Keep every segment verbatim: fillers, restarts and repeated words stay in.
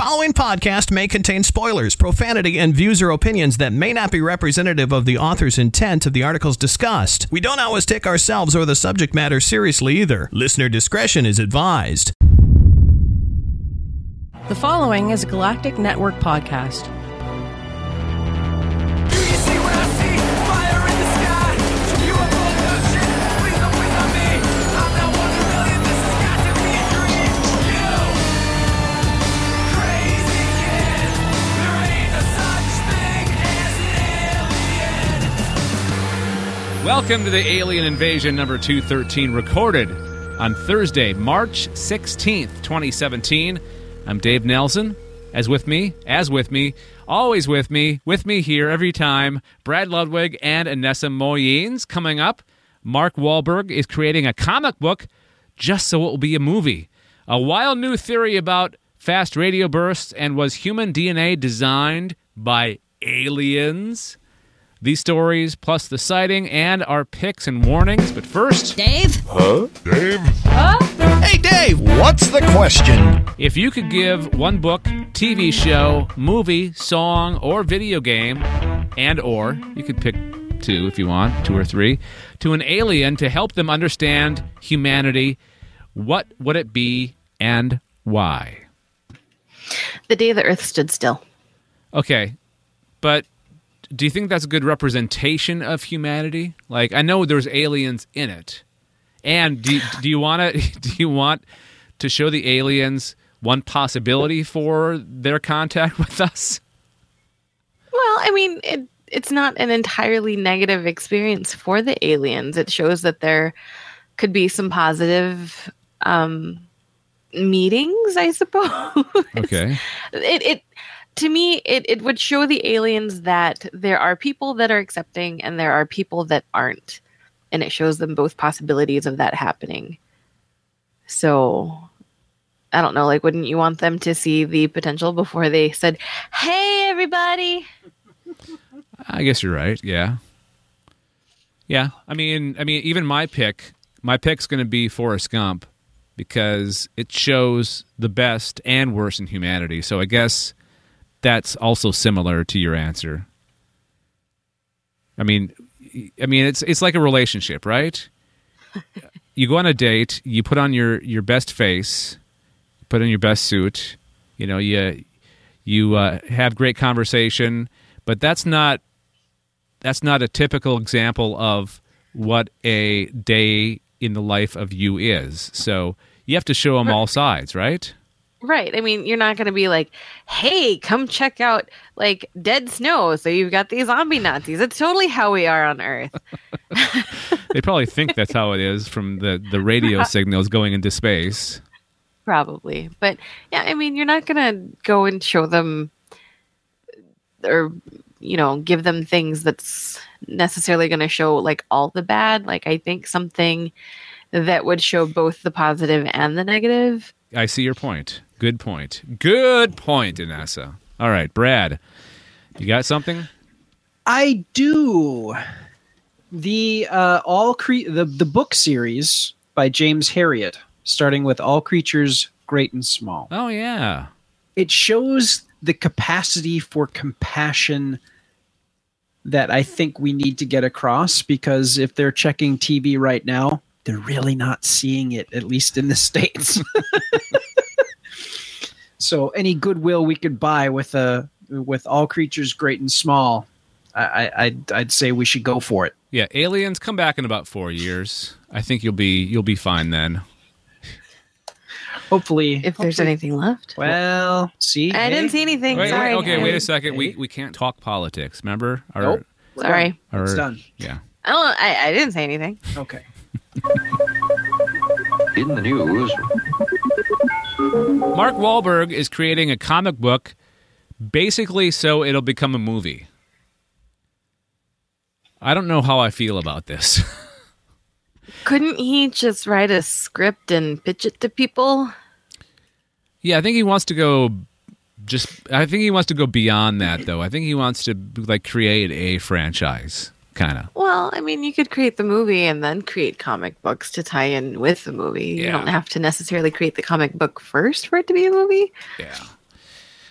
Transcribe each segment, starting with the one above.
following podcast may contain spoilers, profanity, and views or opinions that may not be representative of the author's intent of the articles discussed. We don't always take ourselves or the subject matter seriously either. Listener discretion is advised. The following is a Galactic Network podcast. Welcome to the Alien Invasion number two thirteen, recorded on Thursday, March sixteenth, twenty seventeen. I'm Dave Nelson. As with me, as with me, always with me, with me here every time, Brad Ludwig and Anessa Moyens. Coming up, Mark Wahlberg is creating a comic book just so it will be a movie. A wild new theory about fast radio bursts, and was human D N A designed by aliens? These stories, plus the sighting, and our picks and warnings. But first... Dave? Huh? Dave? Huh? Hey, Dave, what's the question? If you could give one book, T V show, movie, song, or video game, and or, you could pick two if you want, two or three, to an alien to help them understand humanity, what would it be and why? The Day the Earth Stood Still. Okay, but... do you think that's a good representation of humanity? Like, I know there's aliens in it, and do do you want to do you want to show the aliens one possibility for their contact with us? Well, I mean, it, it's not an entirely negative experience for the aliens. It shows that there could be some positive um, meetings, I suppose. Okay. it it. To me, it, it would show the aliens that there are people that are accepting and there are people that aren't. And it shows them both possibilities of that happening. So, I don't know, like, wouldn't you want them to see the potential before they said, hey, everybody? I guess you're right, yeah. Yeah, I mean, I mean, even my pick, my pick's going to be Forrest Gump because it shows the best and worst in humanity. So I guess... that's also similar to your answer. I mean, I mean, it's it's like a relationship, right? You go on a date, you put on your, your best face, put on your best suit, you know, you you uh, have great conversation, but that's not that's not a typical example of what a day in the life of you is. So you have to show them all sides, right? Right. I mean, you're not going to be like, hey, come check out, like, dead snow. So you've got these zombie Nazis. It's totally how we are on Earth. They probably think that's how it is from the, the radio signals going into space. Probably. But, yeah, I mean, you're not going to go and show them or, you know, give them things that's necessarily going to show, like, all the bad. Like, I think something that would show both the positive and the negative. I see your point. Good point. Good point, Anessa. All right, Brad, you got something? I do. The uh, all cre- the the book series by James Herriot, starting with All Creatures Great and Small. Oh yeah. It shows the capacity for compassion that I think we need to get across, because if they're checking T V right now, they're really not seeing it, at least in the States. So any goodwill we could buy with a with All Creatures Great and Small, I, I'd I'd say we should go for it. Yeah, aliens, come back in about four years. I think you'll be you'll be fine then. Hopefully, if there's hopefully. anything left. Well, see, I hey. didn't see anything. Wait, Sorry. wait, okay, wait a second. Hey. We we can't talk politics. Remember? Our, Nope. Sorry. our- It's done. Yeah. I don't. I, I didn't say anything. Okay. In the news, Mark Wahlberg is creating a comic book basically so it'll become a movie. I don't know how I feel about this. Couldn't he just write a script and pitch it to people? Yeah, I think he wants to go just I think he wants to go beyond that though. I think he wants to like create a franchise, kind of. Well, I mean, you could create the movie and then create comic books to tie in with the movie. You Yeah. don't have to necessarily create the comic book first for it to be a movie. Yeah.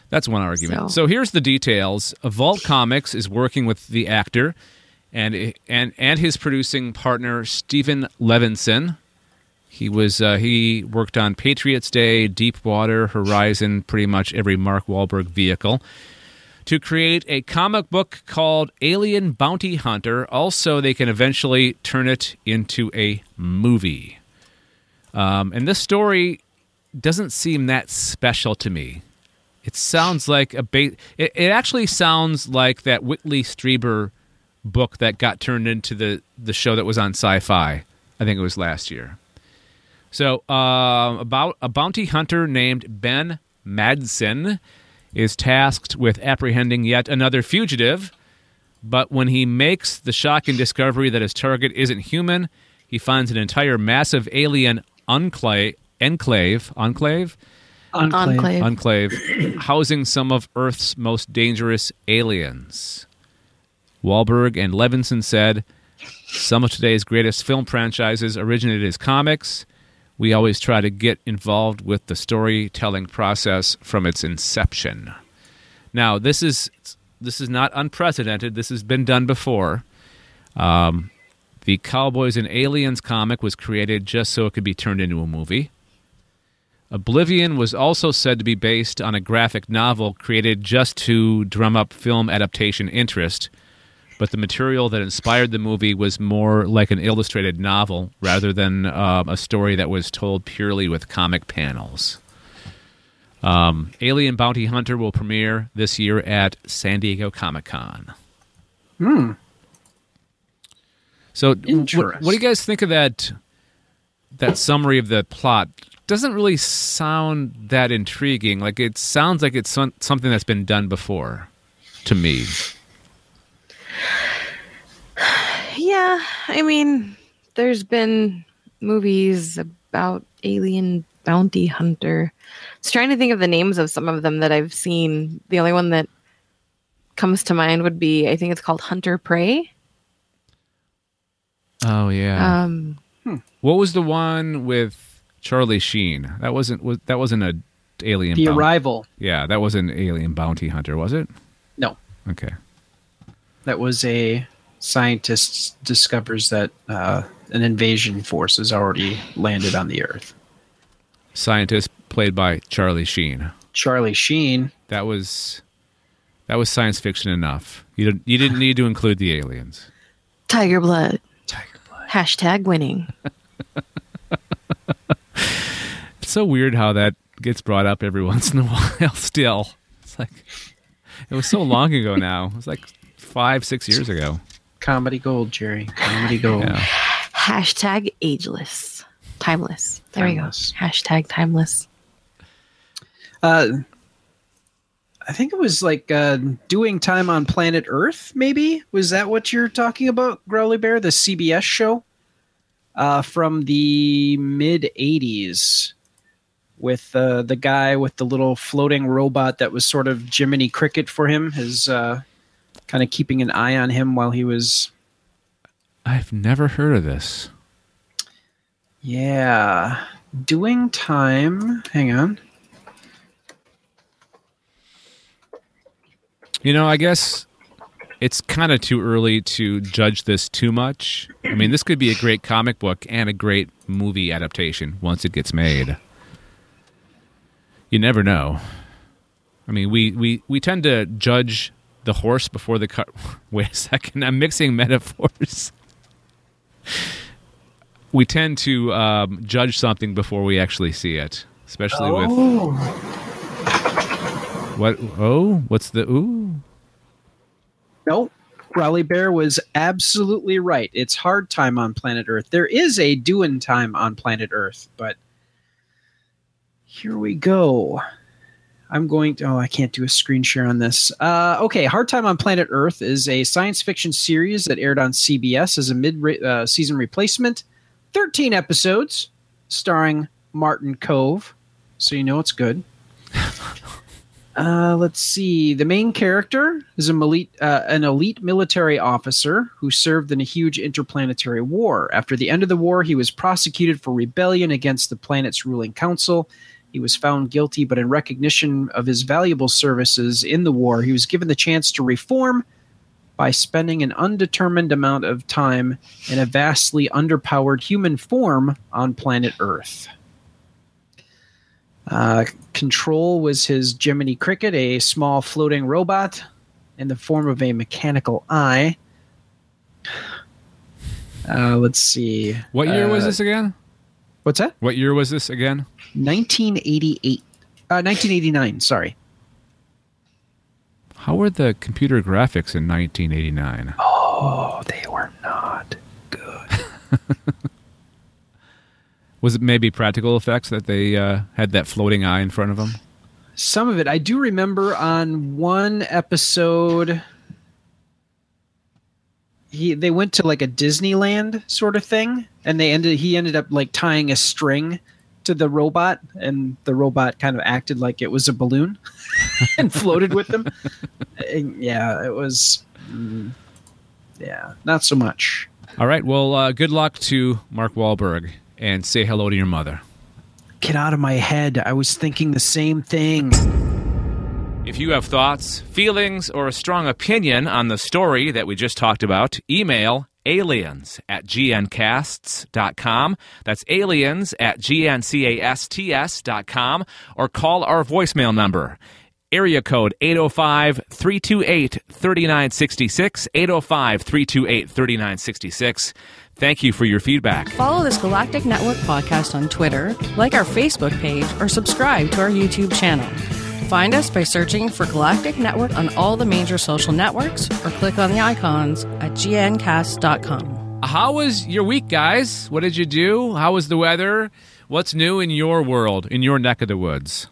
That's one argument. So. So- so here's the details. Vault Comics is working with the actor and and and his producing partner Stephen Levinson. He was uh, he worked on Patriots Day, Deepwater Horizon, pretty much every Mark Wahlberg vehicle, to create a comic book called Alien Bounty Hunter. Also, they can eventually turn it into a movie. Um, and this story doesn't seem that special to me. It sounds like a ba- it, it actually sounds like that Whitley Strieber book that got turned into the, the show that was on Sci-Fi. I think it was last year. So, uh, about a bounty hunter named Ben Madsen is tasked with apprehending yet another fugitive, but when he makes the shocking discovery that his target isn't human, he finds an entire massive alien enclave, enclave, enclave, Enclave. enclave, housing some of Earth's most dangerous aliens. Wahlberg and Levinson said, "Some of today's greatest film franchises originated as comics. We always try to get involved with the storytelling process from its inception." Now, this is this is not unprecedented. This has been done before. Um, the Cowboys and Aliens comic was created just so it could be turned into a movie. Oblivion was also said to be based on a graphic novel created just to drum up film adaptation interest, but the material that inspired the movie was more like an illustrated novel rather than uh, a story that was told purely with comic panels. Um, Alien Bounty Hunter will premiere this year at San Diego Comic-Con. Hmm. So, what, what do Interesting. you guys think of that? That summary of the plot doesn't really sound that intriguing. Like, it sounds like it's some, something that's been done before, to me. Yeah, I mean, there's been movies about alien bounty hunter. I was trying to think of the names of some of them that I've seen. The only one that comes to mind would be, I think it's called Hunter Prey. Oh yeah. Um, What was the one with Charlie Sheen? That wasn't was, that wasn't a alien. The bounty. Arrival. Yeah, that was an alien bounty hunter, was it? No, Okay. that was a scientist discovers that uh, an invasion force has already landed on the Earth. Scientist played by Charlie Sheen. Charlie Sheen. That was that was science fiction enough. You didn't you didn't need to include the aliens. Tiger Blood. Tiger Blood. Hashtag winning. It's so weird how that gets brought up every once in a while still. It's like it was so long ago now. It was like five, six years ago. Comedy gold, Jerry. Comedy gold. Yeah. Hashtag ageless. Timeless. There Timeless. we go. Hashtag timeless. Uh, I think it was like uh, doing time on planet Earth, maybe? Was that what you're talking about, Growly Bear? The C B S show uh, from the mid eighties with uh, the guy with the little floating robot that was sort of Jiminy Cricket for him, his uh, kind of keeping an eye on him while he was... I've never heard of this. Yeah. Doing time... Hang on. You know, I guess it's kind of too early to judge this too much. I mean, this could be a great comic book and a great movie adaptation once it gets made. You never know. I mean, we, we, we tend to judge the horse before the car. Wait a second, I'm mixing metaphors. We tend to um, judge something before we actually see it, especially with... What? Oh, what's the ooh? No, Growly Bear was absolutely right. It's hard time on planet Earth. There is a doing time on planet Earth, but here we go. I'm going to... Oh, I can't do a screen share on this. Uh, okay, Hard Time on Planet Earth is a science fiction series that aired on C B S as a mid-season replacement. thirteen episodes, starring Martin Cove, so you know it's good. Uh, let's see. The main character is a elite, uh, an elite military officer who served in a huge interplanetary war. After the end of the war, he was prosecuted for rebellion against the planet's ruling council He was found guilty, but in recognition of his valuable services in the war, he was given the chance to reform by spending an undetermined amount of time in a vastly underpowered human form on planet Earth. Uh, Control was his Jiminy Cricket, a small floating robot in the form of a mechanical eye. Uh, let's see. What year uh, was this again? What's that? What year was this again? nineteen eighty-eight. Uh, nineteen eighty-nine, sorry. How were the computer graphics in nineteen eighty-nine? Oh, they were not good. Was it maybe practical effects that they uh, had that floating eye in front of them? Some of it. I do remember on one episode, he they went to like a Disneyland sort of thing, and they ended. He ended up like tying a string to the robot, and the robot kind of acted like it was a balloon and floated with them. And yeah, it was. Mm, yeah, not so much. All right. Well, uh, good luck to Mark Wahlberg, and say hello to your mother. Get out of my head. I was thinking the same thing. If you have thoughts, feelings, or a strong opinion on the story that we just talked about, email aliens at gncasts dot com. That's aliens at gncasts dot com. Or call our voicemail number, area code eight oh five, three two eight, three nine six six, eight oh five, three two eight, three nine six six. Thank you for your feedback. Follow this Galactic Network podcast on Twitter, like our Facebook page, or subscribe to our YouTube channel. Find us by searching for Galactic Network on all the major social networks, or click on the icons at g n cast dot com. How was your week, guys? What did you do? How was the weather? What's new in your world, in your neck of the woods?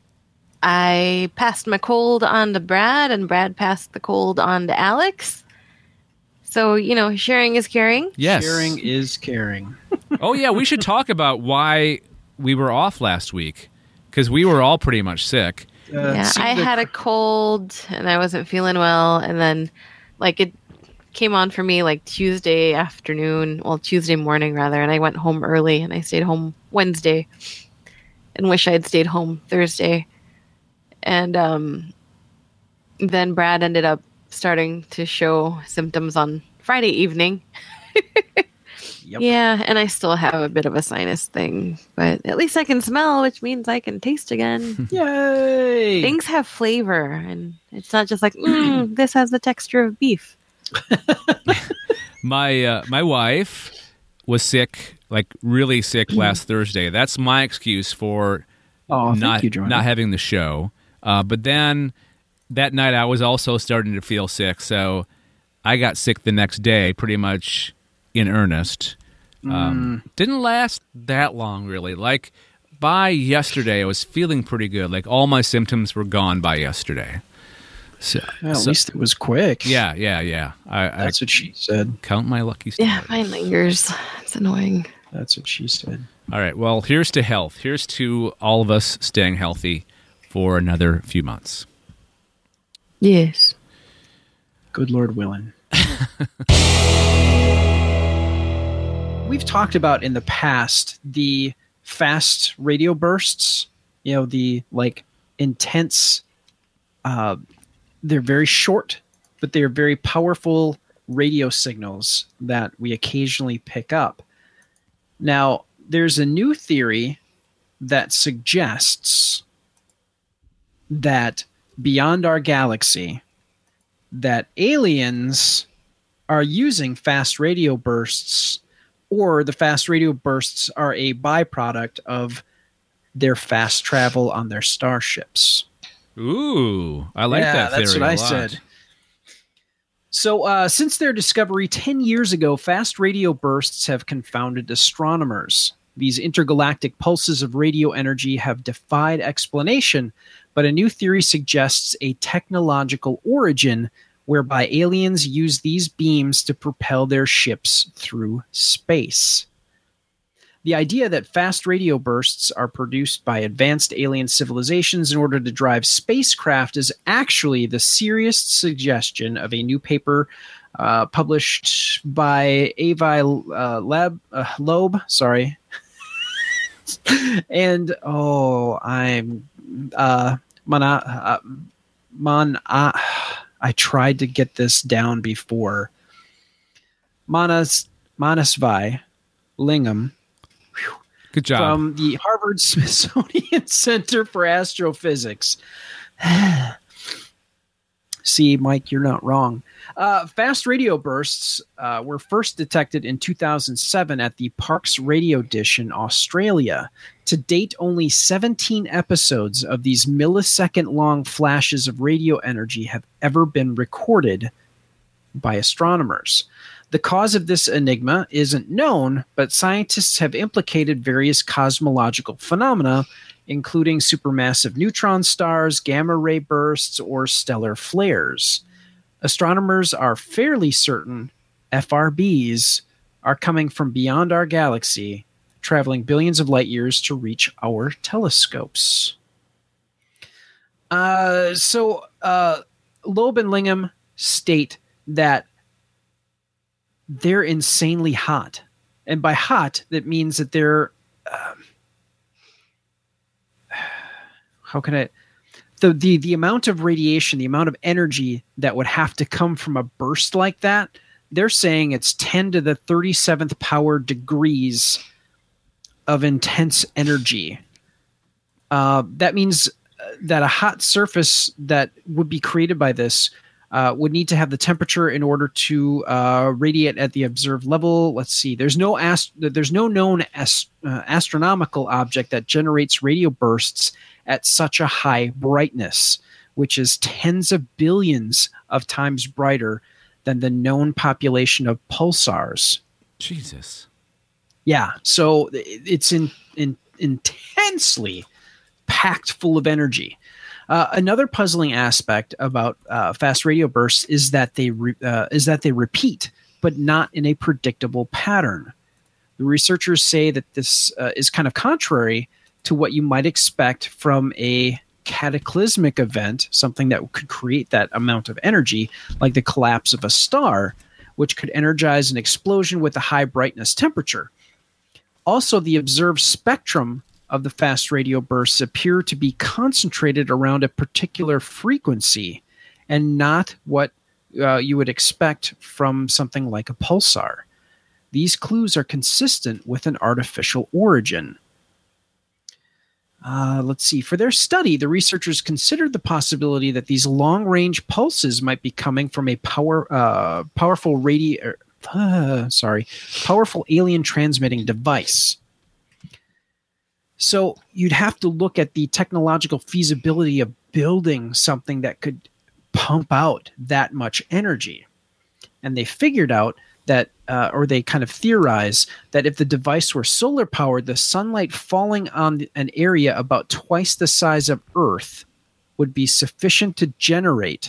I passed my cold on to Brad, and Brad passed the cold on to Alex. So, you know, sharing is caring. Yes. Sharing is caring. Oh, yeah, we should talk about why we were off last week, because we were all pretty much sick. Uh, Yeah, seemed I to- had a cold, and I wasn't feeling well, and then, like, it came on for me, like, Tuesday afternoon, well, Tuesday morning, rather, and I went home early, and I stayed home Wednesday, and wish I had stayed home Thursday. And um, then Brad ended up starting to show symptoms on Friday evening. Yep. Yeah, and I still have a bit of a sinus thing, but at least I can smell, which means I can taste again. Yay! Things have flavor, and it's not just like, mm, this has the texture of beef. My uh, my wife was sick, like really sick last Thursday. That's my excuse for Oh, thank not you, Jordan. not having the show. Uh, but then that night I was also starting to feel sick, so I got sick the next day, pretty much in earnest. Um, Didn't last that long, really. Like by yesterday, I was feeling pretty good. Like all my symptoms were gone by yesterday. So, Well, at so- least it was quick. yeah, yeah, yeah. I, I That's what she said. count my lucky stars. Yeah, mine lingers. It's annoying. That's what she said. All right. Well, here's to health. Here's to all of us staying healthy for another few months. Yes. Good Lord willing. We've talked about in the past the fast radio bursts, you know, the like intense, uh, they're very short, but they're very powerful radio signals that we occasionally pick up. Now, there's a new theory that suggests that beyond our galaxy, that aliens are using fast radio bursts, or the fast radio bursts are a byproduct of their fast travel on their starships. Ooh, I like Yeah, that theory that's what a I lot. said. So, uh, since their discovery ten years ago, fast radio bursts have confounded astronomers. These intergalactic pulses of radio energy have defied explanation, but a new theory suggests a technological origin whereby aliens use these beams to propel their ships through space. The idea that fast radio bursts are produced by advanced alien civilizations in order to drive spacecraft is actually the serious suggestion of a new paper uh, published by Avi uh, Lab, uh, Loeb, sorry, and oh, I'm uh, Mana, uh, Mon. Uh, I tried to get this down before. Manas Manasvi Lingam. Whew, Good job. from the Harvard Smithsonian Center for Astrophysics. See, Mike, you're not wrong. Uh, fast radio bursts uh, were first detected in two thousand seven at the Parkes Radio Dish in Australia. To date, only seventeen episodes of these millisecond-long flashes of radio energy have ever been recorded by astronomers. The cause of this enigma isn't known, but scientists have implicated various cosmological phenomena, including supermassive neutron stars, gamma ray bursts, or stellar flares. Astronomers are fairly certain F R Bs are coming from beyond our galaxy, traveling billions of light years to reach our telescopes. Uh, so, uh, Loeb and Lingham state that they're insanely hot. And by hot, that means that they're... Um, how can I... The, the, the amount of radiation, the amount of energy that would have to come from a burst like that, they're saying it's ten to the thirty-seventh power degrees of intense energy. Uh, that means that a hot surface that would be created by this uh, would need to have the temperature in order to uh, radiate at the observed level. Let's see. There's no ast- there's no known ast- uh, astronomical object that generates radio bursts at such a high brightness, which is tens of billions of times brighter than the known population of pulsars. Jesus. Yeah, so it's in, in, intensely packed full of energy. Uh, another puzzling aspect about uh, fast radio bursts is that they re- uh, is that they repeat, but not in a predictable pattern. The researchers say that this uh, is kind of contrary to what you might expect from a cataclysmic event, something that could create that amount of energy, like the collapse of a star, which could energize an explosion with a high brightness temperature. Also, the observed spectrum of the fast radio bursts appear to be concentrated around a particular frequency and not what uh, you would expect from something like a pulsar. These clues are consistent with an artificial origin. Uh, let's see. For their study, the researchers considered the possibility that these long-range pulses might be coming from a power, uh, powerful radio, uh, sorry, powerful alien transmitting device. So you'd have to look at the technological feasibility of building something that could pump out that much energy. And they figured out that, uh, or they kind of theorize that if the device were solar powered, the sunlight falling on an area about twice the size of Earth would be sufficient to generate.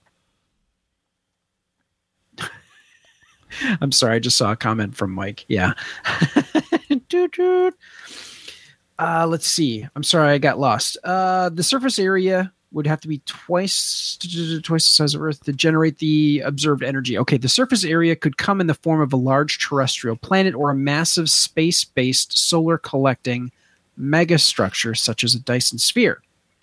I'm sorry, I just saw a comment from Mike. Yeah. uh, let's see. I'm sorry, I got lost. Uh, the surface area would have to be twice twice the size of Earth to generate the observed energy. Okay, the surface area could come in the form of a large terrestrial planet or a massive space-based solar collecting megastructure such as a Dyson sphere.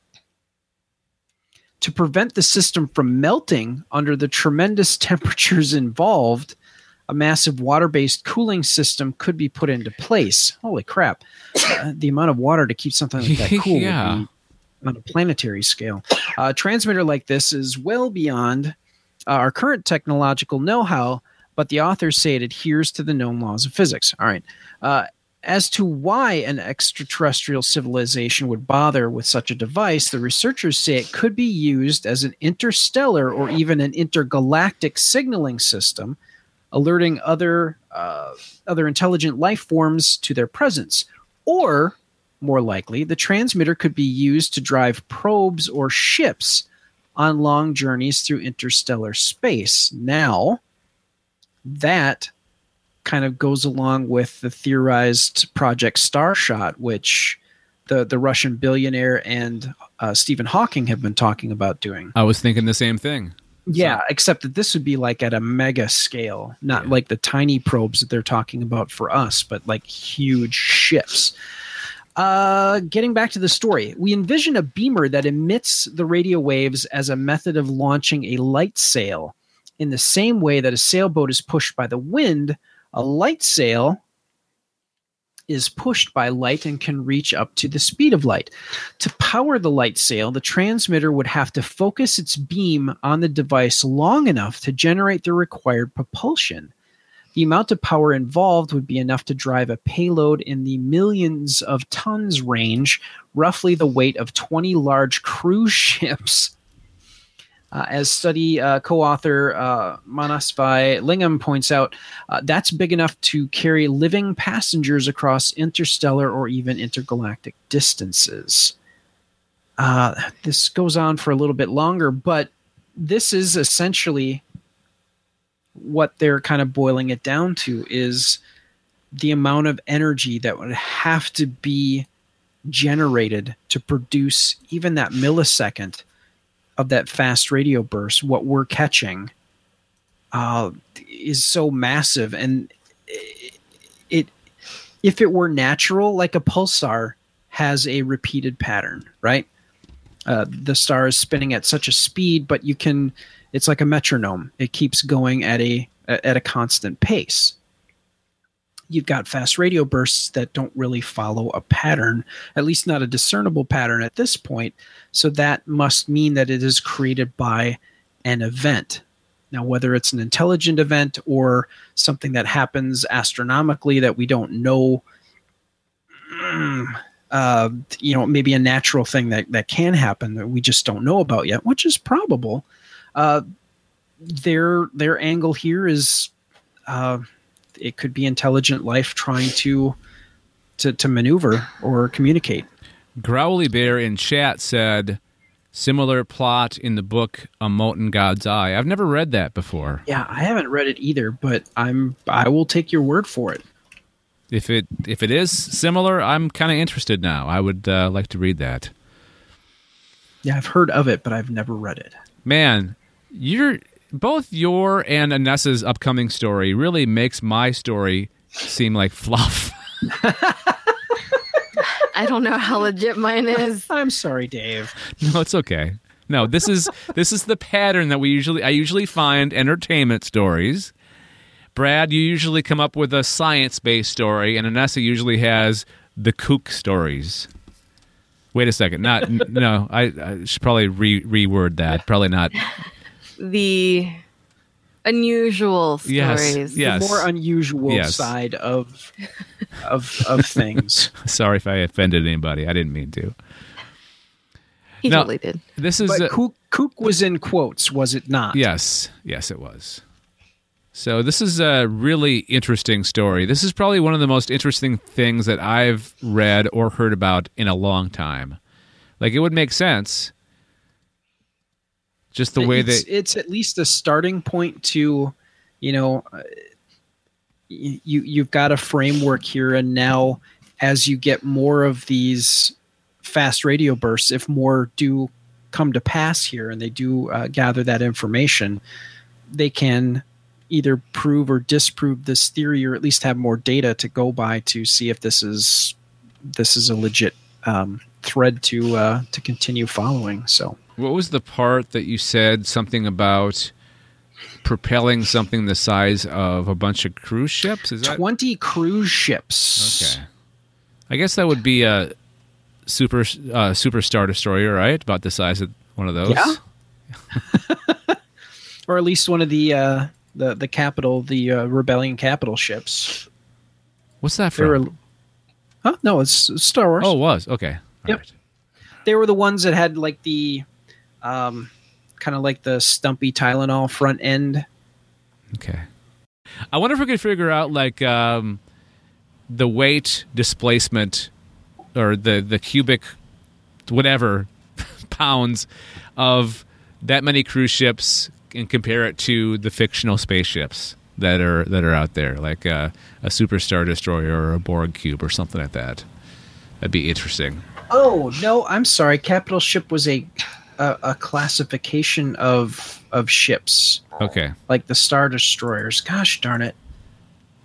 To prevent the system from melting under the tremendous temperatures involved, a massive water-based cooling system could be put into place. Holy crap. Uh, the amount of water to keep something like that cool Yeah. would be on a planetary scale. Uh, a transmitter like this is well beyond uh, our current technological know-how, but the authors say it adheres to the known laws of physics. All right. Uh, as to why an extraterrestrial civilization would bother with such a device, the researchers say it could be used as an interstellar or even an intergalactic signaling system, alerting other uh, other intelligent life forms to their presence. Or, more likely, the transmitter could be used to drive probes or ships on long journeys through interstellar space. Now, that kind of goes along with the theorized Project Starshot, which the, the Russian billionaire and uh, Stephen Hawking have been talking about doing. I was thinking the same thing. Yeah, so, except that this would be like at a mega scale, not yeah. like the tiny probes that they're talking about for us, but like huge ships. Uh, getting back to the story, we envision a beamer that emits the radio waves as a method of launching a light sail. In the same way that a sailboat is pushed by the wind, a light sail is pushed by light and can reach up to the speed of light. To power the light sail, the transmitter would have to focus its beam on the device long enough to generate the required propulsion. The amount of power involved would be enough to drive a payload in the millions of tons range, roughly the weight of twenty large cruise ships. Uh, as study uh, co-author uh, Manasvai Lingam points out, uh, that's big enough to carry living passengers across interstellar or even intergalactic distances. Uh, this goes on for a little bit longer, but this is essentially what they're kind of boiling it down to, is the amount of energy that would have to be generated to produce even that millisecond of that fast radio burst. What we're catching uh, is so massive. And it, it, if it were natural, like a pulsar has a repeated pattern, right? Uh, the star is spinning at such a speed, but you can, it's like a metronome. It keeps going at a, at a constant pace. You've got fast radio bursts that don't really follow a pattern, at least not a discernible pattern at this point. So that must mean that it is created by an event. Now, whether it's an intelligent event or something that happens astronomically that we don't know, uh, you know, maybe a natural thing that, that can happen that we just don't know about yet, which is probable. Uh, their their angle here is... Uh, it could be intelligent life trying to, to to maneuver or communicate. Growly Bear in chat said, similar plot in the book A Mote in God's Eye. I've never read that before. Yeah, I haven't read it either, but I'm I will take your word for it. If it if it is similar, I'm kind of interested now. I would uh, like to read that. Yeah, I've heard of it, but I've never read it. Man, you're... both your and Anessa's upcoming story really makes my story seem like fluff. I don't know how legit mine is. I'm sorry, Dave. No, it's okay. No, this is this is the pattern that we usually I usually find entertainment stories. Brad, you usually come up with a science-based story, and Anessa usually has the kook stories. Wait a second. Not no, I, I should probably re reword that. Probably not. The unusual Yes, stories. yes. The more unusual Yes. side of of of things. Sorry if I offended anybody. I didn't mean to. He No. totally did. This is But uh, kook, kook was in quotes, was it not? yes, yes, it was. So this is a really interesting story. This is probably one of the most interesting things that I've read or heard about in a long time. Like, it would make sense. Just the way it's, that it's at least a starting point to, you know, uh, you you've got a framework here, and now as you get more of these fast radio bursts, if more do come to pass here and they do uh, gather that information, they can either prove or disprove this theory, or at least have more data to go by to see if this is this is a legit um, thread to uh, to continue following. So. What was the part that you said something about propelling something the size of a bunch of cruise ships? Is that twenty cruise ships? okay? I guess that would be a super uh, super Star Destroyer, right? About the size of one of those. Yeah. Or at least one of the uh, the the capital, the uh, Rebellion capital ships. What's that They were, from? huh? No, it's Star Wars. Oh, it was okay. All Yep. right. They were the ones that had like the, um, kind of like the stumpy Tylenol front end. Okay. I wonder if we could figure out like um, the weight displacement or the, the cubic whatever pounds of that many cruise ships and compare it to the fictional spaceships that are that are out there, like a, a Super Star Destroyer or a Borg cube or something like that. That'd be interesting. Oh no, I'm sorry. Capital ship was a a, a classification of of ships, Okay. like the Star Destroyers. Gosh darn it.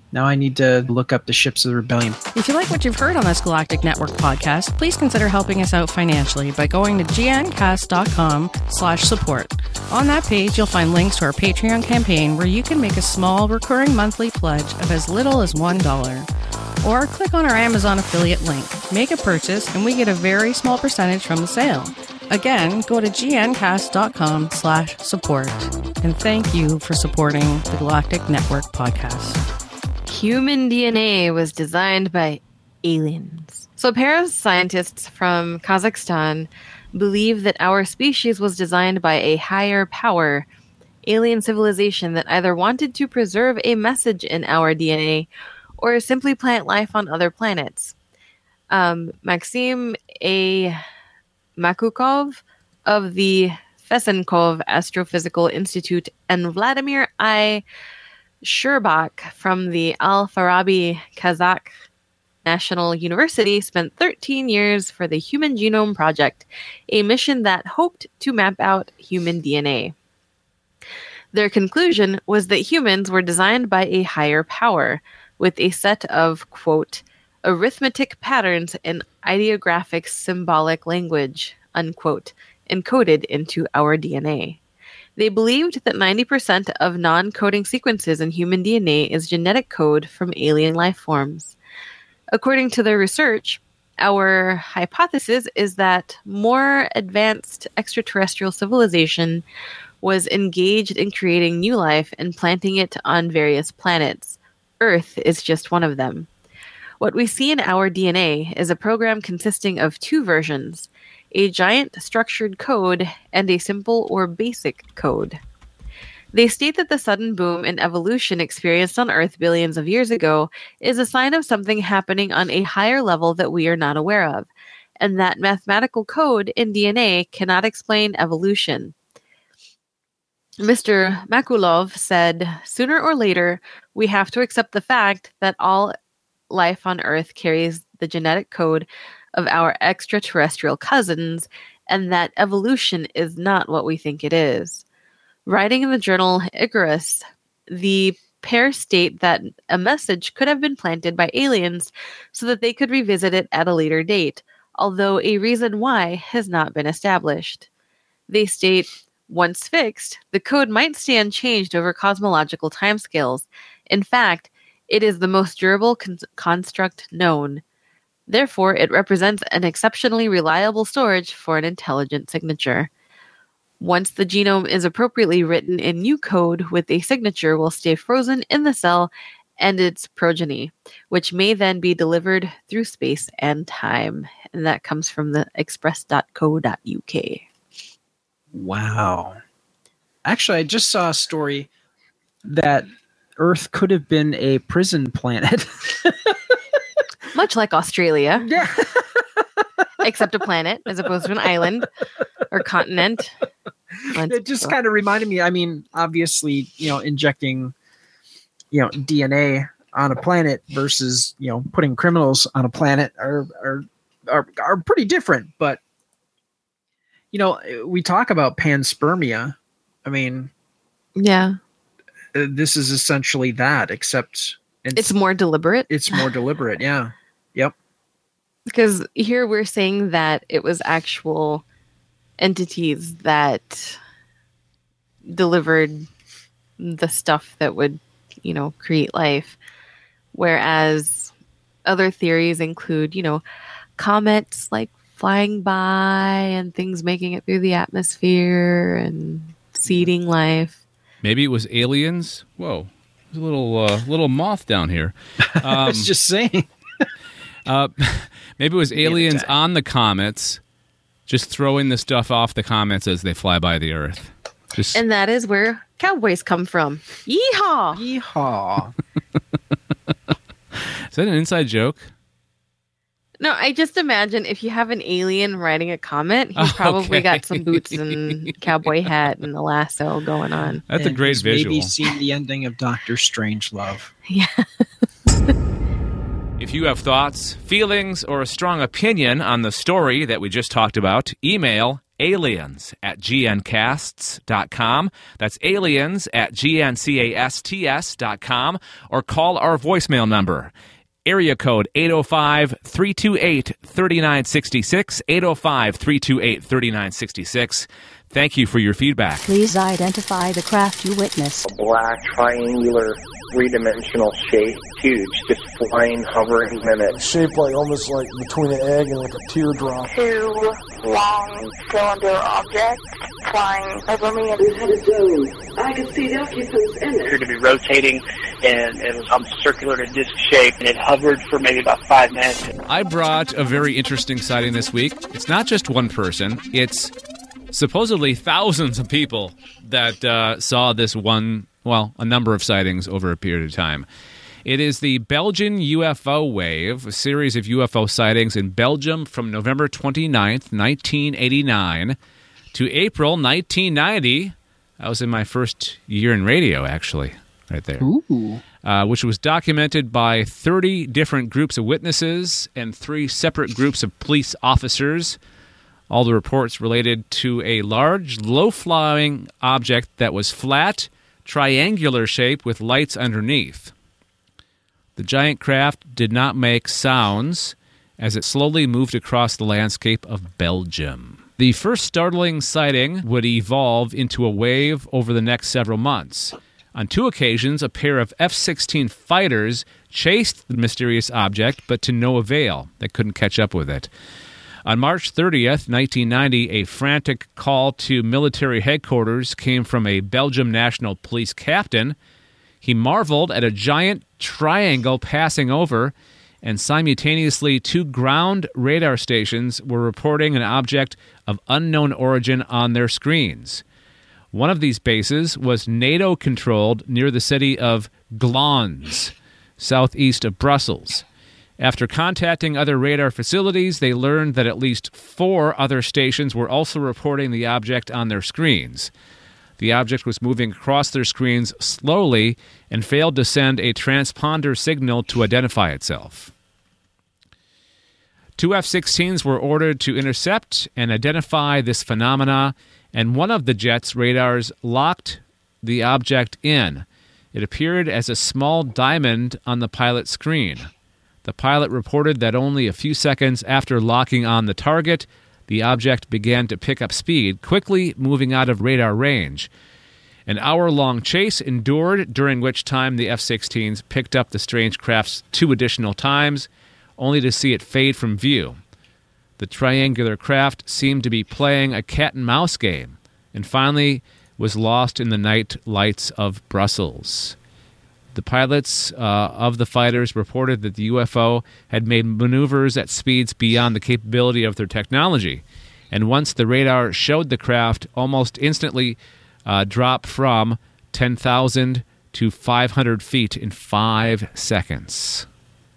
Now I need to look up the Ships of the Rebellion. If you like what you've heard on this Galactic Network podcast, please consider helping us out financially by going to gncast.com slash support. On that page, you'll find links to our Patreon campaign where you can make a small recurring monthly pledge of as little as one dollar. Or click on our Amazon affiliate link, make a purchase, and we get a very small percentage from the sale. Again, go to gncast.com slash support. And thank you for supporting the Galactic Network podcast. Human D N A was designed by aliens. So a pair of scientists from Kazakhstan believe that our species was designed by a higher power, alien civilization that either wanted to preserve a message in our D N A or simply plant life on other planets. Um, Maxim A. Makukov of the Fesenkov Astrophysical Institute and Vladimir I. Sherbak from the Al-Farabi Kazakh National University spent thirteen years for the Human Genome Project, a mission that hoped to map out human D N A. Their conclusion was that humans were designed by a higher power, with a set of, quote, arithmetic patterns and ideographic symbolic language, unquote, encoded into our D N A. They believed that ninety percent of non-coding sequences in human D N A is genetic code from alien life forms. According to their research, our hypothesis is that more advanced extraterrestrial civilization was engaged in creating new life and planting it on various planets. Earth is just one of them. What we see in our D N A is a program consisting of two versions, a giant structured code and a simple or basic code. They state that the sudden boom in evolution experienced on Earth billions of years ago is a sign of something happening on a higher level that we are not aware of, and that mathematical code in D N A cannot explain evolution. Mister Makulov said, sooner or later, we have to accept the fact that all life on Earth carries the genetic code of our extraterrestrial cousins, and that evolution is not what we think it is. Writing in the journal Icarus, the pair state that a message could have been planted by aliens so that they could revisit it at a later date, although a reason why has not been established. They state, once fixed, the code might stay unchanged over cosmological timescales. In fact, it is the most durable con- construct known. Therefore, it represents an exceptionally reliable storage for an intelligent signature. Once the genome is appropriately written in new code with a signature will stay frozen in the cell and its progeny, which may then be delivered through space and time. And that comes from the express dot co dot U K. Wow. Actually, I just saw a story that Earth could have been a prison planet. Much like Australia. Yeah. Except a planet as opposed to an island or continent. Let's It just go. kind of reminded me, I mean, obviously, you know, injecting, you know, D N A on a planet versus, you know, putting criminals on a planet are are are, are pretty different. But, you know, we talk about panspermia. I mean, Yeah. uh, this is essentially that, except It's more deliberate. it's more deliberate. Yeah. Yep. Because here we're saying that it was actual entities that delivered the stuff that would, you know, create life. Whereas other theories include, you know, comets like flying by and things making it through the atmosphere and seeding life. Maybe it was aliens. Whoa, there's a little uh, little moth down here. I Um, was just saying. uh, maybe it was aliens guy. on the comets, just throwing the stuff off the comets as they fly by the Earth. Just And that is where cowboys come from. Yeehaw! Yeehaw. is that an inside joke? No, I just imagine if you have an alien riding a comet, he's Oh, probably okay. got some boots and cowboy hat and a lasso going on. That's a And great he's visual. Maybe seen the ending of Doctor Strangelove. Yeah. If you have thoughts, feelings, or a strong opinion on the story that we just talked about, email aliens at g n casts dot com. That's aliens at g n casts dot com. Or call our voicemail number, area code eight oh five, three two eight, three nine six six, eight oh five, three two eight, three nine six six. Thank you for your feedback. Please identify the craft you witnessed. A black, triangular, three-dimensional shape, huge, just flying, hovering minutes. Shaped like almost like between an egg and like a teardrop. Two long cylinder objects flying over me. We had a dome. I could see the occupants in it. It appeared to be rotating, and it was almost circular in disc shape, and it hovered for maybe about five minutes. I brought a very interesting sighting this week. It's not just one person. It's supposedly thousands of people that uh, saw this one, well, a number of sightings over a period of time. It is the Belgian U F O wave, a series of U F O sightings in Belgium from November twenty-ninth, nineteen eighty-nine to April nineteen ninety. I was in my first year in radio, actually, right there. Ooh. Uh, which was documented by thirty different groups of witnesses and three separate groups of police officers. All the reports related to a large, low-flying object that was flat, triangular shape with lights underneath. The giant craft did not make sounds as it slowly moved across the landscape of Belgium. The first startling sighting would evolve into a wave over the next several months. On two occasions, a pair of F sixteen fighters chased the mysterious object, but to no avail. They couldn't catch up with it. On March thirtieth, nineteen ninety, a frantic call to military headquarters came from a Belgium National Police captain. He marveled at a giant triangle passing over, and simultaneously two ground radar stations were reporting an object of unknown origin on their screens. One of these bases was NATO-controlled near the city of Glans, southeast of Brussels. After contacting other radar facilities, they learned that at least four other stations were also reporting the object on their screens. The object was moving across their screens slowly and failed to send a transponder signal to identify itself. Two F sixteens were ordered to intercept and identify this phenomena, and one of the jet's radars locked the object in. It appeared as a small diamond on the pilot's screen. The pilot reported that only a few seconds after locking on the target, the object began to pick up speed, quickly moving out of radar range. An hour-long chase endured, during which time the F sixteens picked up the strange craft two additional times, only to see it fade from view. The triangular craft seemed to be playing a cat-and-mouse game, and finally was lost in the night lights of Brussels. The pilots uh, of the fighters reported that the U F O had made maneuvers at speeds beyond the capability of their technology, and once the radar showed the craft, almost instantly uh, drop from ten thousand to five hundred feet in five seconds.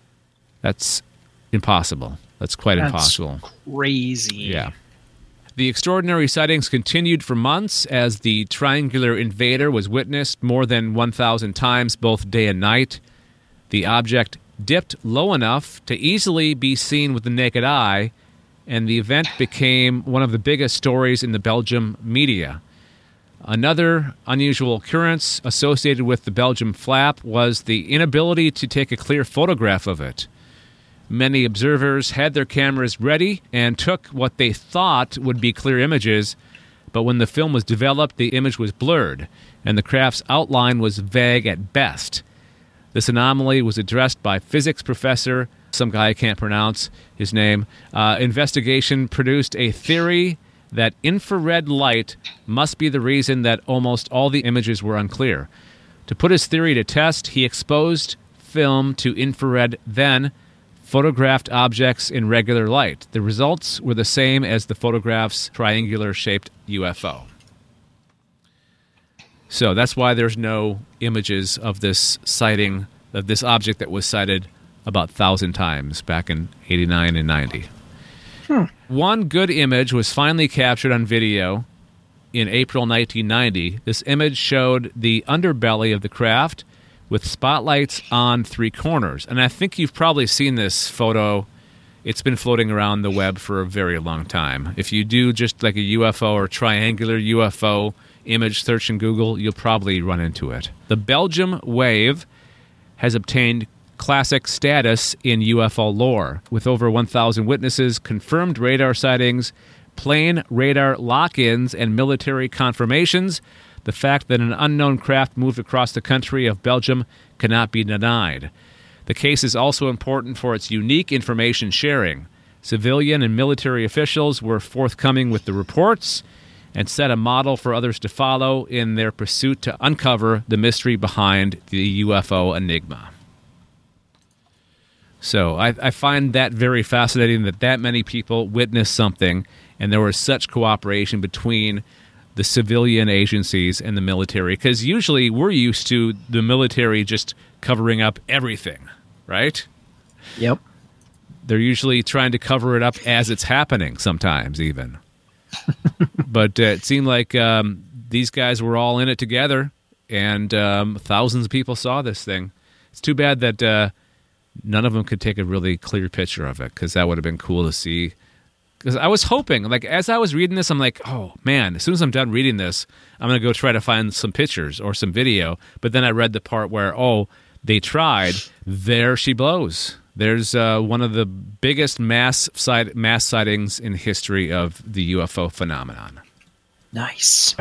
That's impossible. That's quite That's impossible. Crazy. Yeah. The extraordinary sightings continued for months as the triangular invader was witnessed more than one thousand times both day and night. The object dipped low enough to easily be seen with the naked eye, and the event became one of the biggest stories in the Belgium media. Another unusual occurrence associated with the Belgium flap was the inability to take a clear photograph of it. Many observers had their cameras ready and took what they thought would be clear images, but when the film was developed, the image was blurred, and the craft's outline was vague at best. This anomaly was addressed by physics professor, some guy I can't pronounce his name. Uh, investigation produced a theory that infrared light must be the reason that almost all the images were unclear. To put his theory to test, he exposed film to infrared, then photographed objects in regular light. The results were the same as the photograph's triangular-shaped U F O. So that's why there's no images of this sighting, of this object that was sighted about one thousand times back in eighty-nine and ninety. Hmm. One good image was finally captured on video in April nineteen ninety. This image showed the underbelly of the craft with spotlights on three corners. And I think you've probably seen this photo it's been floating around the web for a very long time. If you do just like a U F O or triangular U F O image search in Google, you'll probably run into it. The Belgium wave has obtained classic status in U F O lore, with over one thousand witnesses, confirmed radar sightings, plane radar lock-ins, and military confirmations. The fact that an unknown craft moved across the country of Belgium cannot be denied. The case is also important for its unique information sharing. Civilian and military officials were forthcoming with the reports and set a model for others to follow in their pursuit to uncover the mystery behind the U F O enigma. So I, I find that very fascinating that that many people witnessed something and there was such cooperation between the civilian agencies and the military, because usually we're used to the military just covering up everything, right? Yep. They're usually trying to cover it up as it's happening sometimes even. But uh, it seemed like um, these guys were all in it together, and um, thousands of people saw this thing. It's too bad that uh, none of them could take a really clear picture of it, because that would have been cool to see. Because I was hoping, like, as I was reading this, I'm like, oh, man, as soon as I'm done reading this, I'm going to go try to find some pictures or some video. But then I read the part where, oh, they tried. There she blows. There's uh, one of the biggest mass sight- mass sightings in history of the U F O phenomenon. Nice.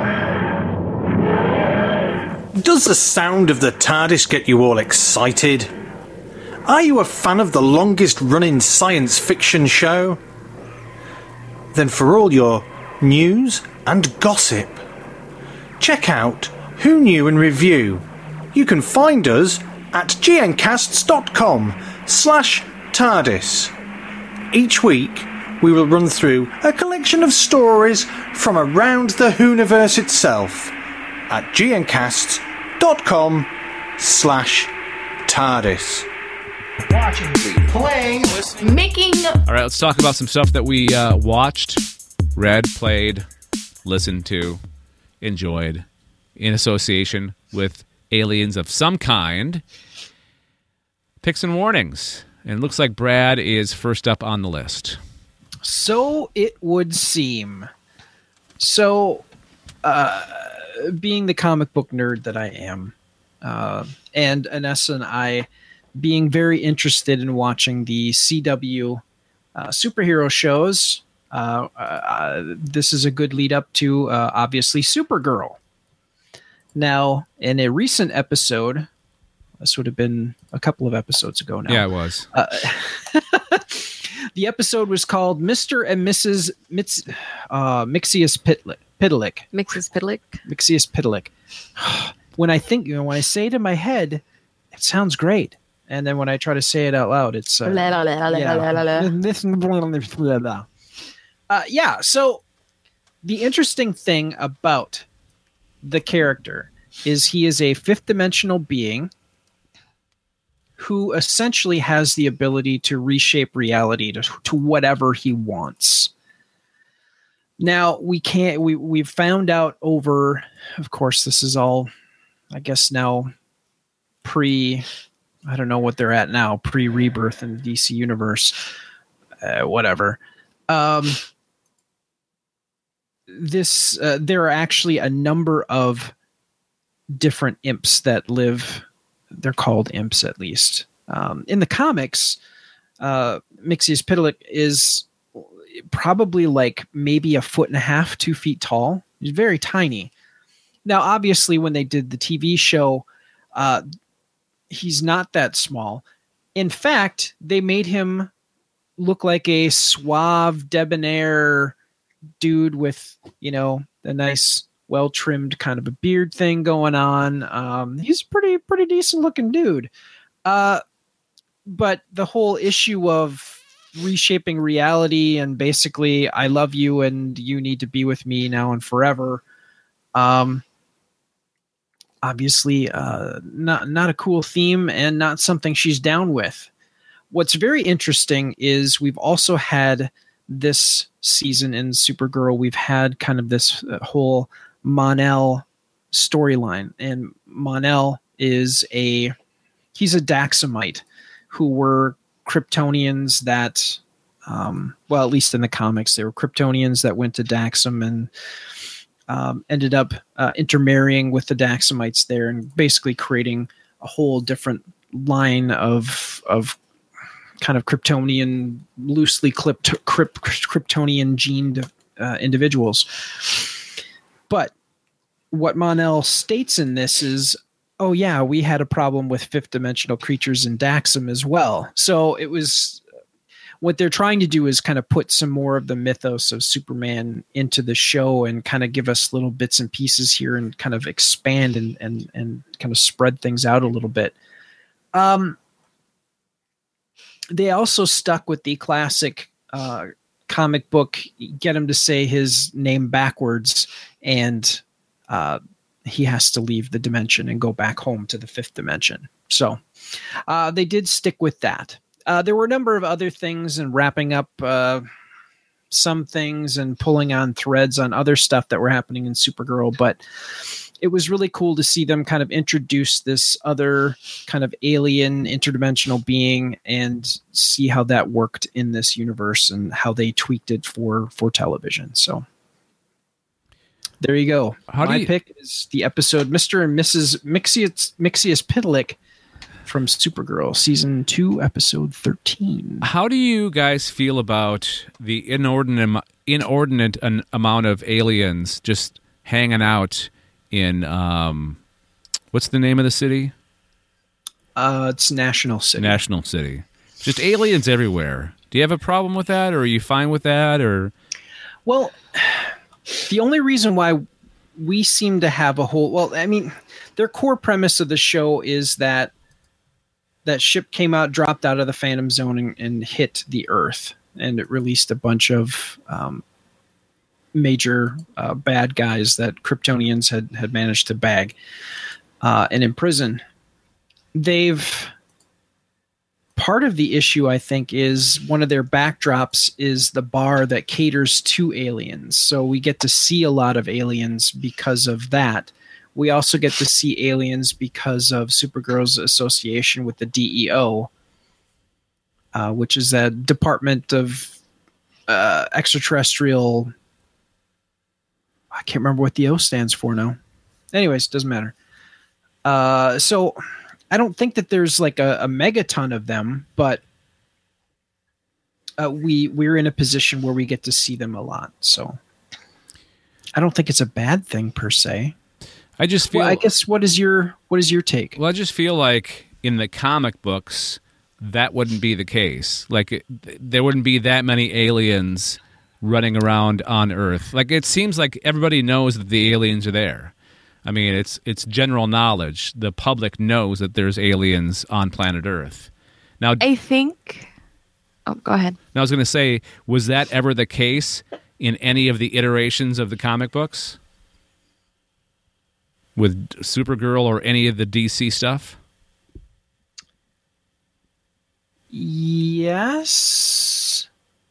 Does the sound of the TARDIS get you all excited? Are you a fan of the longest-running science fiction show? Then for all your news and gossip, check out Who Knew and Review. You can find us at gncasts.com slash TARDIS. Each week, we will run through a collection of stories from around the Whoniverse itself at gncasts.com slash TARDIS. Watching, playing, listening, making. All right, let's talk about some stuff that we uh, watched, read, played, listened to, enjoyed in association with aliens of some kind. Picks and warnings. And it looks like Brad is first up on the list. So it would seem. So, uh, being the comic book nerd that I am, uh, and Anessa and I being very interested in watching the C W uh, superhero shows, uh, uh, this is a good lead up to, uh, obviously, Supergirl. Now, in a recent episode, this would have been a couple of episodes ago now. Yeah, it was. Uh, the episode was called Mister and Missus Mitz, uh, Mixius Pitlick. Pitlick. Mixius Pitlick. Mixius Pitlick. When I think, you know, when I say it in my head, it sounds great. And then when I try to say it out loud, it's... Uh, yeah. Uh, yeah, so the interesting thing about the character is he is a fifth dimensional being who essentially has the ability to reshape reality to, to whatever he wants. Now, we can't... We, we've found out over... Of course, this is all, I guess, now pre... I don't know what they're at now, pre-rebirth in the D C universe, uh, whatever. Um, this uh, there are actually a number of different imps that live. They're called imps, at least. Um, in the comics, uh, Mixius Pitlick is probably like maybe a foot and a half, two feet tall. He's very tiny. Now, obviously, when they did the T V show, uh, he's not that small. In fact, they made him look like a suave, debonair dude with, you know, a nice, well-trimmed kind of a beard thing going on. Um, he's a pretty, pretty decent-looking dude. Uh, but the whole issue of reshaping reality and basically, I love you and you need to be with me now and forever. Um, Obviously, uh, not not a cool theme and not something she's down with. What's very interesting is we've also had this season in Supergirl, we've had kind of this uh, whole Mon-El storyline. And Mon-El is a, he's a Daxamite who were Kryptonians that Um, well, at least in the comics, there were Kryptonians that went to Daxam and um, ended up uh, intermarrying with the Daxamites there, and basically creating a whole different line of of kind of Kryptonian, loosely clipped crypt, Kryptonian gened uh, individuals. But what Mon-El states in this is, oh yeah, we had a problem with fifth dimensional creatures in Daxam as well. So it was, what they're trying to do is kind of put some more of the mythos of Superman into the show and kind of give us little bits and pieces here and kind of expand and, and, and kind of spread things out a little bit. Um, they also stuck with the classic uh, comic book, get him to say his name backwards, and uh, he has to leave the dimension and go back home to the fifth dimension. So uh, they did stick with that. Uh, there were a number of other things, and wrapping up uh, some things and pulling on threads on other stuff that were happening in Supergirl, but it was really cool to see them kind of introduce this other kind of alien interdimensional being and see how that worked in this universe and how they tweaked it for, for television. So there you go. How My do you... pick is the episode Mister and Missus Mixius, Mixius Pitalik from Supergirl, season two, episode thirteen. How do you guys feel about the inordinate, inordinate an amount of aliens just hanging out in, um, what's the name of the city? Uh, it's National City. National City. Just aliens everywhere. Do you have a problem with that, or are you fine with that, or? Well, the only reason why we seem to have a whole, well, I mean, their core premise of the show is that that ship came out, dropped out of the Phantom Zone, and, and hit the Earth, and it released a bunch of um, major uh, bad guys that Kryptonians had, had managed to bag uh, and imprison. They've part of the issue, I think, is one of their backdrops is the bar that caters to aliens. So we get to see a lot of aliens because of that. We also get to see aliens because of Supergirl's association with the D E O, uh, which is a Department of uh, Extraterrestrial. I can't remember what the O stands for now. Anyways, doesn't matter. Uh, so I don't think that there's like a, a megaton of them, but uh, we we're in a position where we get to see them a lot. So I don't think it's a bad thing per se. I just feel. Well, I guess what is your what is your take? Well, I just feel like in the comic books that wouldn't be the case. Like it, there wouldn't be that many aliens running around on Earth. Like it seems like everybody knows that the aliens are there. I mean, it's it's general knowledge. The public knows that there's aliens on planet Earth. Now, I think. Oh, go ahead. Now, I was going to say, was that ever the case in any of the iterations of the comic books with Supergirl or any of the D C stuff? Yes.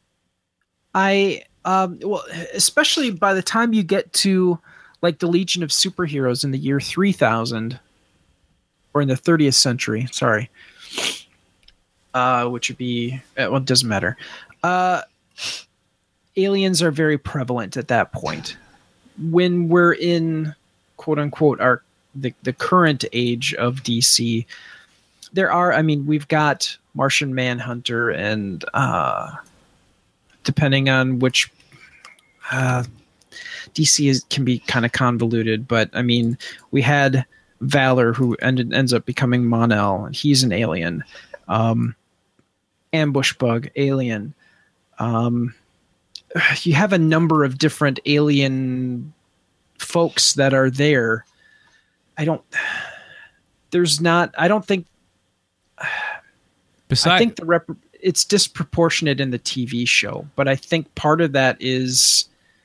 I um, well, especially by the time you get to like the Legion of Superheroes in the year three thousand, or in the thirtieth century. Sorry, uh, which would be well, it doesn't matter. Uh, aliens are very prevalent at that point. When we're in quote unquote our the the current age of D C, there are. I mean, we've got Martian Manhunter and. Uh, Depending on which uh, D C is, can be kind of convoluted, but I mean, we had Valor, who ended, ends up becoming Mon-El, and he's an alien. Um, Ambush Bug, alien. Um, you have a number of different alien folks that are there. I don't. There's not. I don't think. Besides, I think the rep. It's disproportionate in the T V show, but I think part of that is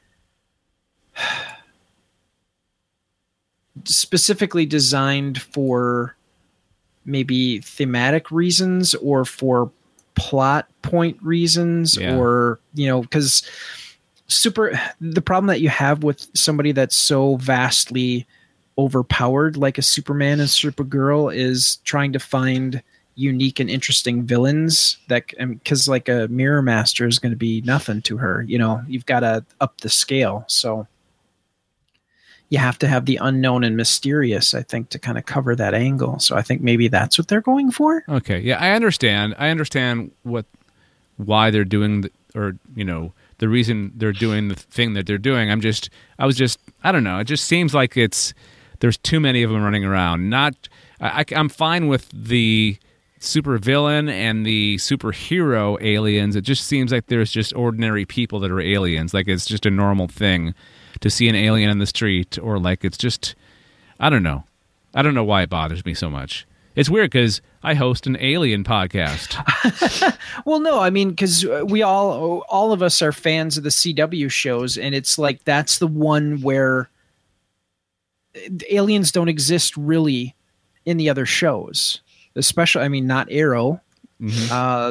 specifically designed for maybe thematic reasons or for plot point reasons, yeah. or, you know, because super, the problem that you have with somebody that's so vastly overpowered, like a Superman and Supergirl, is trying to find unique and interesting villains that, because like a Mirror Master is going to be nothing to her. You know, you've got to up the scale. So you have to have the unknown and mysterious, I think, to kind of cover that angle. So I think maybe that's what they're going for. Okay. Yeah, I understand. I understand what, why they're doing, the, or, you know, the reason they're doing the thing that they're doing. I'm just, I was just, I don't know. It just seems like it's, there's too many of them running around. Not, I, I'm fine with the super villain and the superhero aliens. It just seems like there's just ordinary people that are aliens. Like it's just a normal thing to see an alien in the street, or like it's just, I don't know. I don't know why it bothers me so much. It's weird because I host an alien podcast. Well, no, I mean, because we all, all of us are fans of the C W shows, and it's like that's the one where aliens don't exist really in the other shows. Especially, I mean, not Arrow. Mm-hmm. Uh,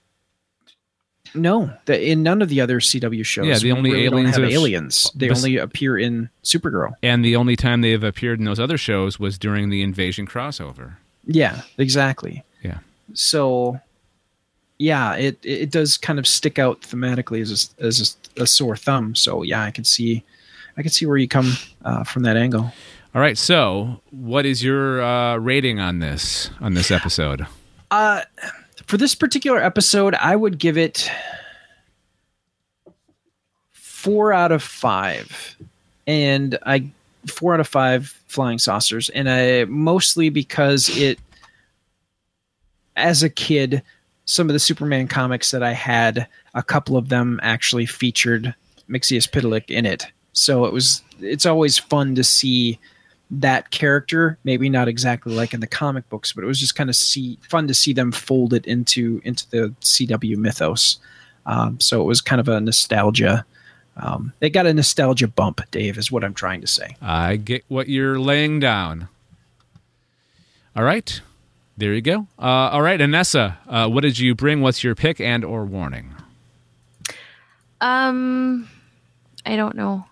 no, the, in none of the other C W shows. Yeah, the only really aliens don't have is, aliens. They bes- only appear in Supergirl. And the only time they have appeared in those other shows was during the Invasion crossover. Yeah, exactly. Yeah. So, yeah, it it does kind of stick out thematically as a, as a, a sore thumb. So, yeah, I can see, I can see where you come uh, from that angle. All right. So, what is your uh, rating on this on this episode? Uh, for this particular episode, I would give it four out of five, and I four out of five flying saucers, and I mostly because it, as a kid, some of the Superman comics that I had, a couple of them actually featured Mxyzptlk in it, so it was it's always fun to see that character, maybe not exactly like in the comic books, but it was just kind of see fun to see them folded into into the C W mythos. Um, so it was kind of a nostalgia. Um, they got a nostalgia bump, Dave, is what I'm trying to say. I get what you're laying down. All right. There you go. Uh, all right, Anessa, uh, what did you bring? What's your pick and or warning? Um, I don't know.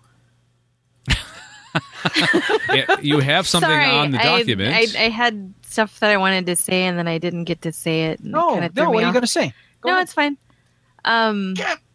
Yeah, you have something Sorry, on the document. I, I, I had stuff that I wanted to say, and then I didn't get to say it. And No, it kinda threw no, me what are you off. going to say? Go no, ahead. it's fine. Um,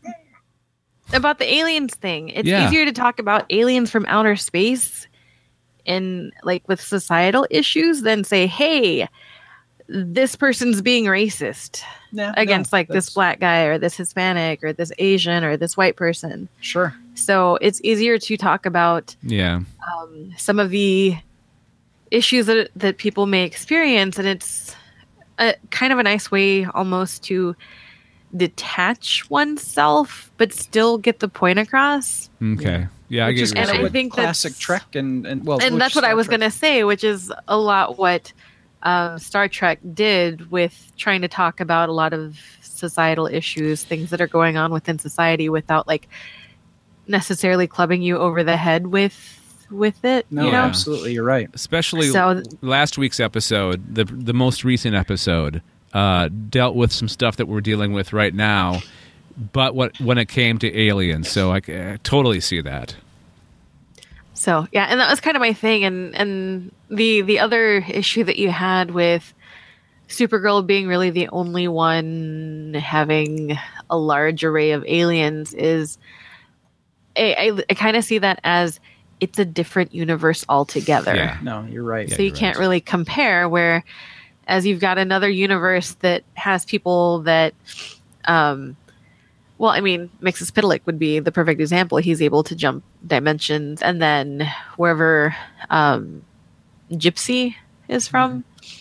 about the aliens thing. It's Yeah. easier to talk about aliens from outer space and like with societal issues than say, hey, this person's being racist Nah, against no, like this that's- black guy or this Hispanic or this Asian or this white person. Sure. So it's easier to talk about Yeah. um, some of the issues that that people may experience, and it's a kind of a nice way almost to detach oneself but still get the point across. Okay. Yeah, I Which get is what you're and I saying. what think classic that's- Trek and, and well, and which that's what I Star was Trek- going to say, which is a lot what um, Star Trek did with trying to talk about a lot of societal issues, things that are going on within society without like necessarily clubbing you over the head with with it. No, you know? absolutely, you're right. Especially So- last week's episode, the the most recent episode, uh, dealt with some stuff that we're dealing with right now, but what when it came to aliens, so I, c- I totally see that. So yeah, and that was kind of my thing, and and the the other issue that you had with Supergirl being really the only one having a large array of aliens is, I I, I kind of see that as it's a different universe altogether. Yeah. No, you're right. So you can't really compare. Where as you've got another universe that has people that, um, well, I mean, Mxyzptlk would be the perfect example. He's able to jump dimensions, and then wherever um, Gypsy is from.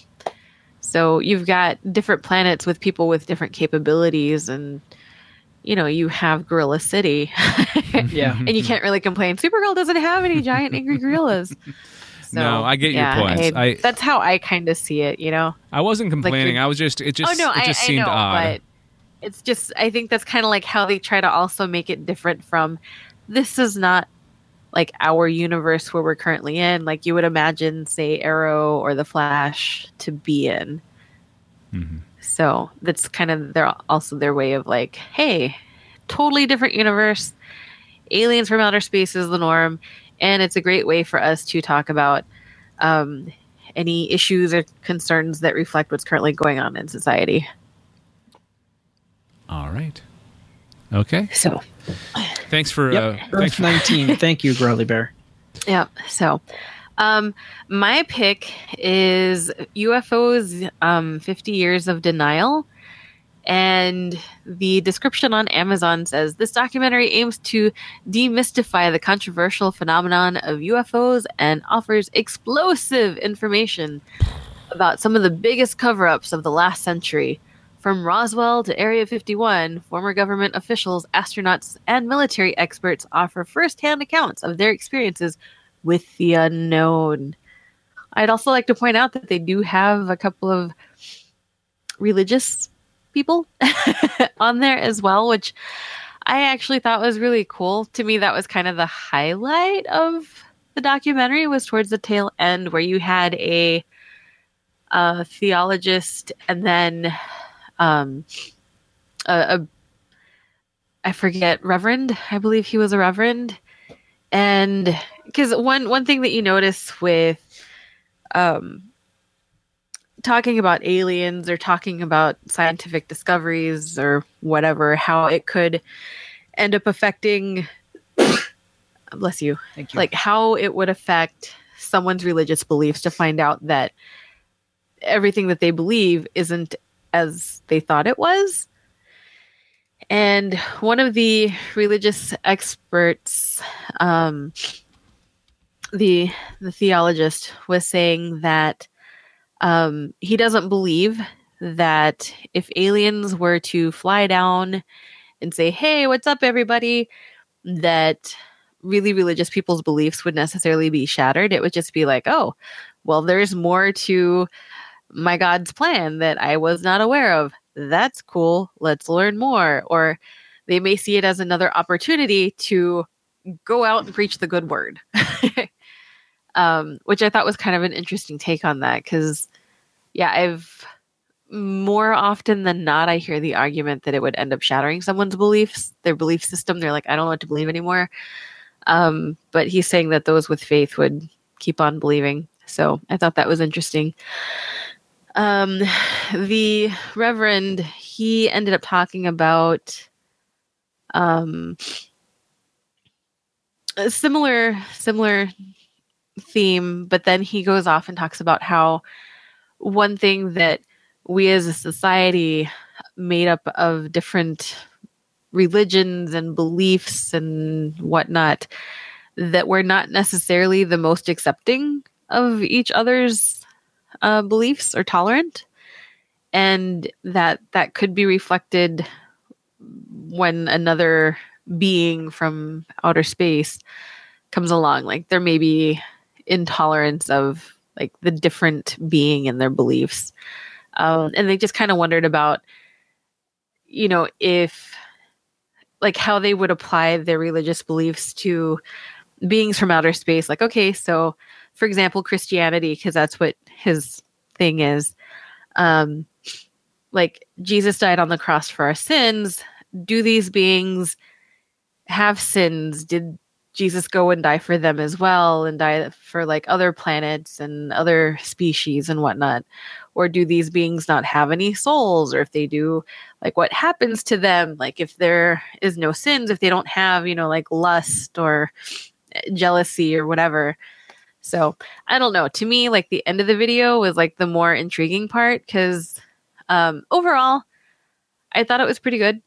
So you've got different planets with people with different capabilities, and you know you have Gorilla City, Yeah. and you can't really complain. Supergirl doesn't have any giant angry gorillas. So, No, I get your yeah, points. I- I- that's how I kind of see it. You know. I wasn't complaining. you're- I was just it just oh no, it just I, seemed I know, odd. but it's just I think that's kind of like how they try to also make it different from. This is not like our universe where we're currently in. Like you would imagine, say, Arrow or the Flash to be in. Mhm. So that's kind of their also their way of like, hey, totally different universe. Aliens from outer space is the norm, and it's a great way for us to talk about, um, any issues or concerns that reflect what's currently going on in society. All right. Okay. So, thanks for yep. uh, Earth thanks for- nineteen. Thank you, Growly Bear. Yeah. So, um, my pick is U F Os, um, fifty years of denial. And the description on Amazon says, this documentary aims to demystify the controversial phenomenon of U F Os and offers explosive information about some of the biggest cover-ups of the last century. From Roswell to Area fifty-one, former government officials, astronauts, and military experts offer first-hand accounts of their experiences with the unknown. I'd also like to point out that they do have a couple of religious people on there as well, which I actually thought was really cool. To me, that was kind of the highlight of the documentary, was towards the tail end, where you had a, a theologist and then um, a, a I forget, reverend. I believe he was a reverend. And because one one thing that you notice with um, talking about aliens or talking about scientific discoveries or whatever, how it could end up affecting, bless you, Thank you. like how it would affect someone's religious beliefs to find out that everything that they believe isn't as they thought it was. And one of the religious experts, um, the the theologist, was saying that um, he doesn't believe that if aliens were to fly down and say, "Hey, what's up, everybody?" that really religious people's beliefs would necessarily be shattered. It would just be like, "Oh, well, there's more to my God's plan that I was not aware of. That's cool. Let's learn more." Or they may see it as another opportunity to go out and preach the good word, um, which I thought was kind of an interesting take on that. Because, yeah, I've more often than not, I hear the argument that it would end up shattering someone's beliefs, their belief system. They're like, I don't know what to believe anymore. Um, but he's saying that those with faith would keep on believing. So I thought that was interesting. Um, the Reverend, he ended up talking about um, a similar similar theme, but then he goes off and talks about how one thing that we as a society made up of different religions and beliefs and whatnot, that we're not necessarily the most accepting of each other's Uh, beliefs or tolerant, and that that could be reflected when another being from outer space comes along. Like there may be intolerance of like the different being in their beliefs, um, and they just kind of wondered about, you know, if like how they would apply their religious beliefs to beings from outer space. Like, okay, so for example, Christianity, because that's what his thing is. Um, like Jesus died on the cross for our sins. Do these beings have sins? Did Jesus go and die for them as well, and die for like other planets and other species and whatnot? Or do these beings not have any souls? Or if they do, like what happens to them? Like if there is no sins, if they don't have, you know, like lust or jealousy or whatever. So I don't know. To me, like the end of the video was like the more intriguing part, because um, overall, I thought it was pretty good.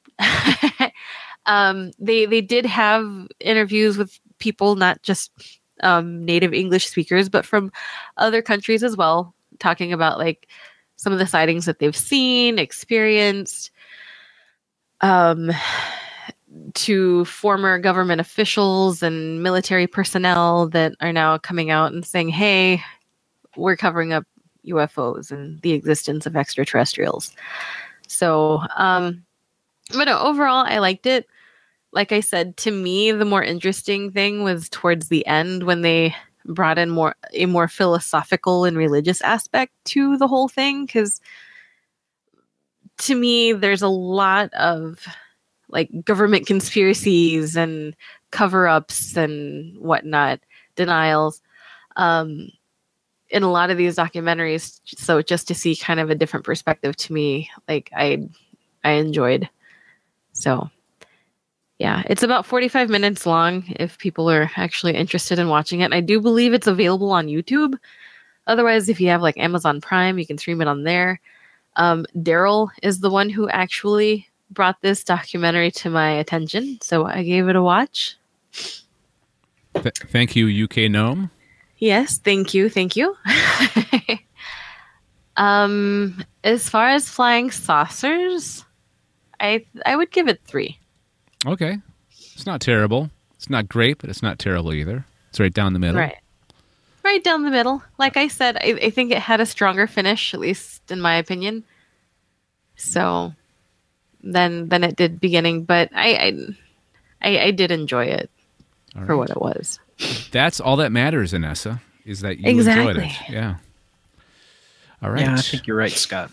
um, they they did have interviews with people, not just um, native English speakers, but from other countries as well, talking about like some of the sightings that they've seen, experienced. Um, to former government officials and military personnel that are now coming out and saying, hey, we're covering up U F Os and the existence of extraterrestrials. So, um, but no, overall, I liked it. Like I said, to me, the more interesting thing was towards the end when they brought in more a more philosophical and religious aspect to the whole thing. Because to me, there's a lot of like government conspiracies and cover-ups and whatnot, denials. Um, in a lot of these documentaries. So just to see kind of a different perspective to me, like I, I enjoyed. So yeah, it's about forty-five minutes long if people are actually interested in watching it. I do believe it's available on YouTube. Otherwise, if you have like Amazon Prime, you can stream it on there. Um, Daryl is the one who actually brought this documentary to my attention, so I gave it a watch. Th- thank you, U K Gnome. Yes, thank you, thank you. um, as far as flying saucers, I I would give it three. Okay, it's not terrible. It's not great, but it's not terrible either. It's right down the middle. Right, right down the middle. Like I said, I, I think it had a stronger finish, at least in my opinion. So, than than it did beginning, but I I, I, I did enjoy it All for right. what it was. That's all that matters, Inessa, is that you Exactly. enjoyed it. Yeah. All right. Yeah, I think you're right, Scott.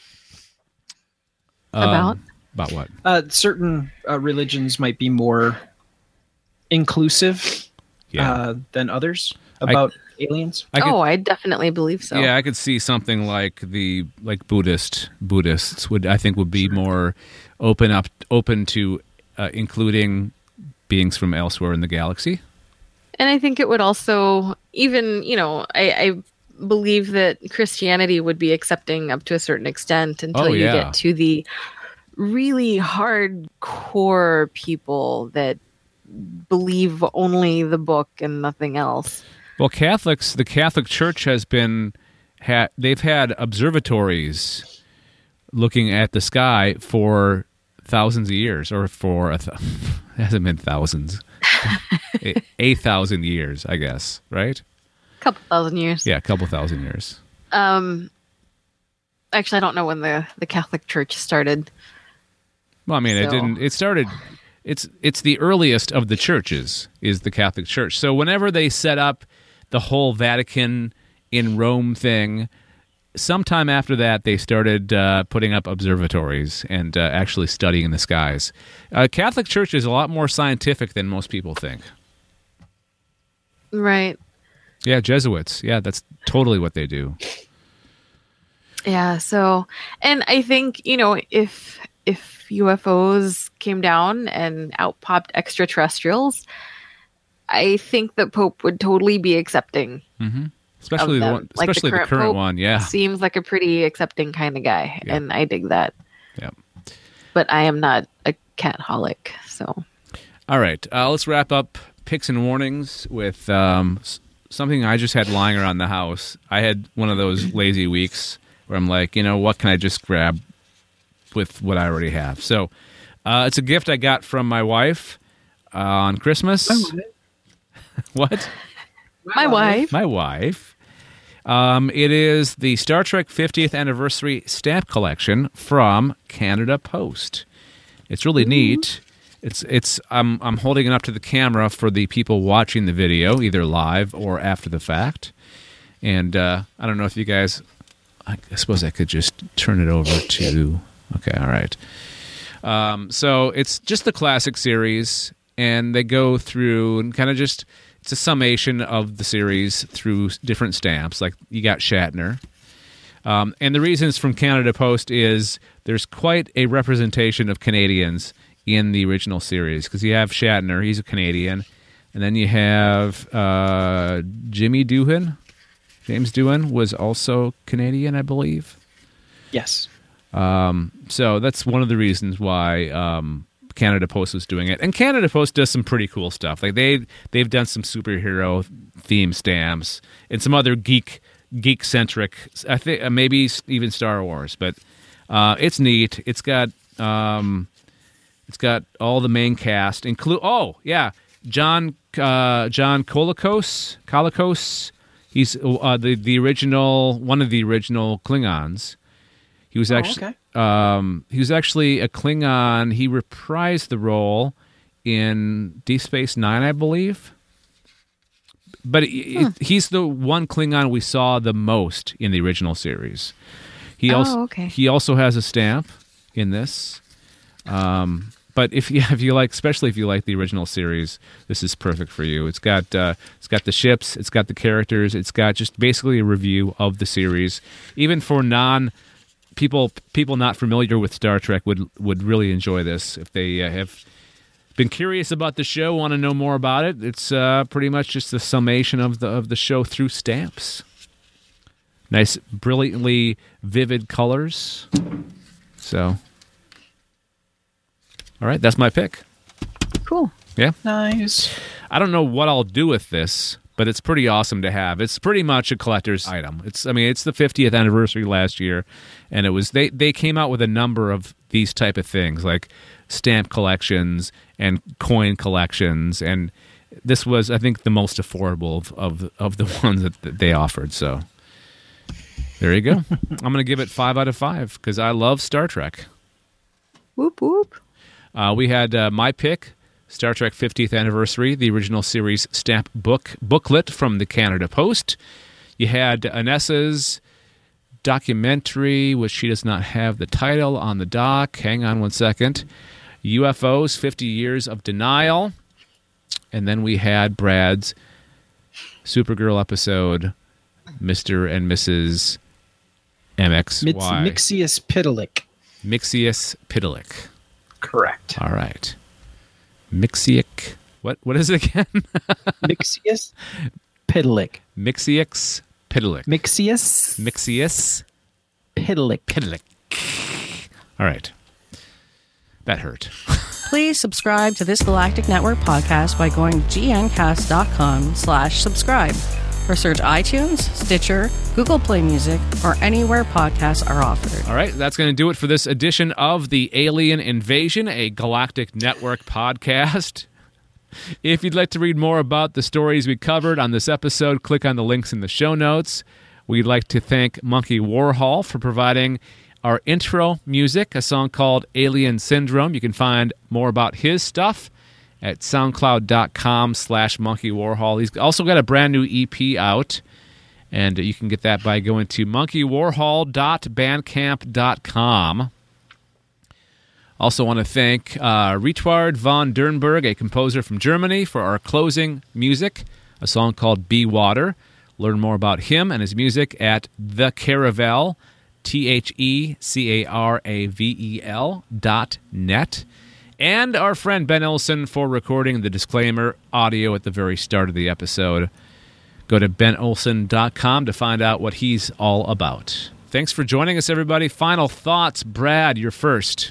Um, About? About what? Uh, certain uh, religions might be more inclusive Yeah. uh, than others about aliens. I could- oh, I definitely believe so. Yeah, I could see something like the like Buddhist Buddhists would I think would be more open up open to uh, including beings from elsewhere in the galaxy. And I think it would also, even, you know, I, I believe that Christianity would be accepting up to a certain extent until Oh, you yeah. get to the really hardcore people that believe only the book and nothing else. Well, Catholics, the Catholic Church has been ha, they've had observatories looking at the sky for thousands of years, or for a th- it hasn't been thousands, a, a thousand years, I guess, right? Couple thousand years. Yeah, a couple thousand years. Um, actually, I don't know when the, the Catholic Church started. Well, I mean, it So- didn't. It started. It's it's the earliest of the churches is the Catholic Church. So whenever they set up the whole Vatican in Rome thing, sometime after that they started uh, putting up observatories and uh, actually studying the skies. Uh, Catholic Church is a lot more scientific than most people think. Right. Yeah, Jesuits. Yeah, that's totally what they do. Yeah, so, and I think, you know, if if U F Os came down and out popped extraterrestrials, I think that Pope would totally be accepting. Mm-hmm. Especially of the them. one, Like especially the current, Pope one. Yeah. seems like a pretty accepting kind of guy, Yeah. and I dig that. Yeah. But I am not a cat-holic, so. All right, uh, let's wrap up picks and warnings with um, s- something I just had lying around the house. I had one of those lazy weeks where I'm like, you know, what can I just grab with what I already have? So uh, it's a gift I got from my wife uh, on Christmas. What? My wife. My wife. Um, it is the Star Trek fiftieth Anniversary Stamp Collection from Canada Post. It's really neat. It's it's. I'm I'm holding it up to the camera for the people watching the video, either live or after the fact. And uh, I don't know if you guys. I suppose I could just turn it over to. Okay, all right. Um, so it's just the classic series, and they go through and kind of just. It's a summation of the series through different stamps. Like you got Shatner. Um, and the reasons from Canada Post is there's quite a representation of Canadians in the original series because you have Shatner, he's a Canadian, and then you have uh, Jimmy Doohan. James Doohan was also Canadian, I believe. Yes. Um, so that's one of the reasons why um, Canada Post was doing it. And Canada Post does some pretty cool stuff. Like they they've done some superhero theme stamps and some other geek geek centric. I think maybe even Star Wars, but uh, it's neat. It's got um, it's got all the main cast include. Oh yeah, John uh, John Colicos Colicos. He's uh, the the original one of the original Klingons. He was Oh, actually okay. um, he was actually a Klingon. He reprised the role in Deep Space Nine, I believe. But it, Hmm. it, he's the one Klingon we saw the most in the original series. He Oh, also okay. he also has a stamp in this. Um, but if you if you like, especially if you like the original series, this is perfect for you. It's got uh, it's got the ships, it's got the characters, it's got just basically a review of the series. Even for non people people not familiar with Star Trek would would really enjoy this if they uh, have been curious about the show, want to know more about it. It's uh, pretty much just the summation of the of the show through stamps. Nice, brilliantly vivid colors. So, all right, that's my pick. Cool. Yeah. Nice. I don't know what I'll do with this, but it's pretty awesome to have. It's pretty much a collector's item. It's, I mean, it's the fiftieth anniversary last year, and it was they they came out with a number of these type of things like stamp collections and coin collections, and this was, I think, the most affordable of of, of the ones that, that they offered. So there you go. I'm going to give it five out of five because I love Star Trek. Whoop whoop. Uh, we had uh, my pick, Star Trek fiftieth Anniversary, the original series stamp book booklet from the Canada Post. You had Anessa's documentary, which she does not have the title on the doc. Hang on one second. U F Os, fifty Years of Denial. And then we had Brad's Supergirl episode, Mister and Missus M X Y. Mixius Pitalik. Mixius Pitalik. Correct. All right. Mixic. What? What is it again? Mixius Pitalik. Mixius Pitalik. Mixius. Mixius Pitalik. Pitalik. All right. That hurt. Please subscribe to this Galactic Network podcast by going to gncast.com slash subscribe or search iTunes, Stitcher, Google Play Music, or anywhere podcasts are offered. All right, that's going to do it for this edition of The Alien Invasion, a Galactic Network podcast. If you'd like to read more about the stories we covered on this episode, click on the links in the show notes. We'd like to thank Monkey Warhol for providing our intro music, a song called Alien Syndrome. You can find more about his stuff at soundcloud.com slash Monkey Warhol. He's also got a brand new E P out, and you can get that by going to monkey warhol dot bandcamp dot com. Also want to thank uh, Richard von Dernberg, a composer from Germany, for our closing music, a song called Be Water. Learn more about him and his music at The Caravel, T H E C A R A V E L dot net. And our friend Ben Olson for recording the disclaimer audio at the very start of the episode. Go to ben olson dot com to find out what he's all about. Thanks for joining us, everybody. Final thoughts. Brad, you're first.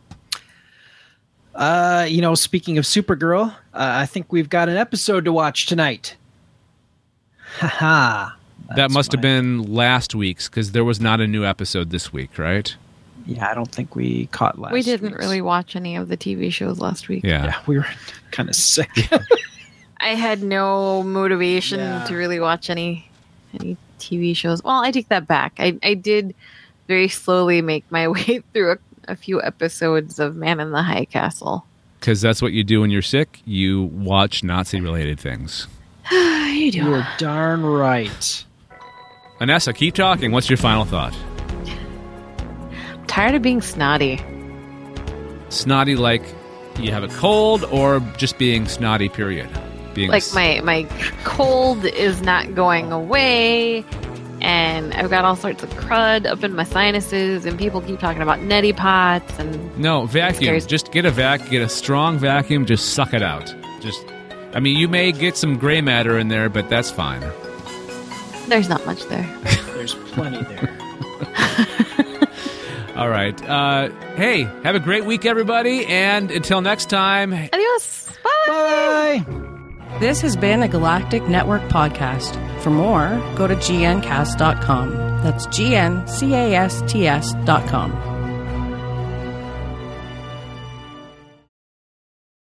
Uh, you know, speaking of Supergirl, uh, I think we've got an episode to watch tonight. Haha. That must have been last week's, because there was not a new episode this week, right? Yeah, I don't think we caught last We didn't week's. really watch any of the T V shows last week. Yeah. Yeah, we were kind of sick. I had no motivation Yeah. to really watch any any T V shows. Well, I take that back. I, I did very slowly make my way through a, a few episodes of Man in the High Castle. Because that's what you do when you're sick. You watch Nazi-related things. you do. You're darn right. Anessa, keep talking. What's your final thought? I'm tired of being snotty. Snotty like you have a cold, or just being snotty, period? Being Like s- my, my cold is not going away, and I've got all sorts of crud up in my sinuses, and people keep talking about neti pots and No, vacuum. scares- Just get a vac, get a strong vacuum. Just suck it out. Just, I mean, you may get some gray matter in there, but that's fine. there's not much there. There's plenty there. All right. Uh, hey, have a great week, everybody, and until next time. Adios. Bye. Bye. This has been a Galactic Network podcast. For more, go to g n cast dot com. That's G N C A S T S dot com.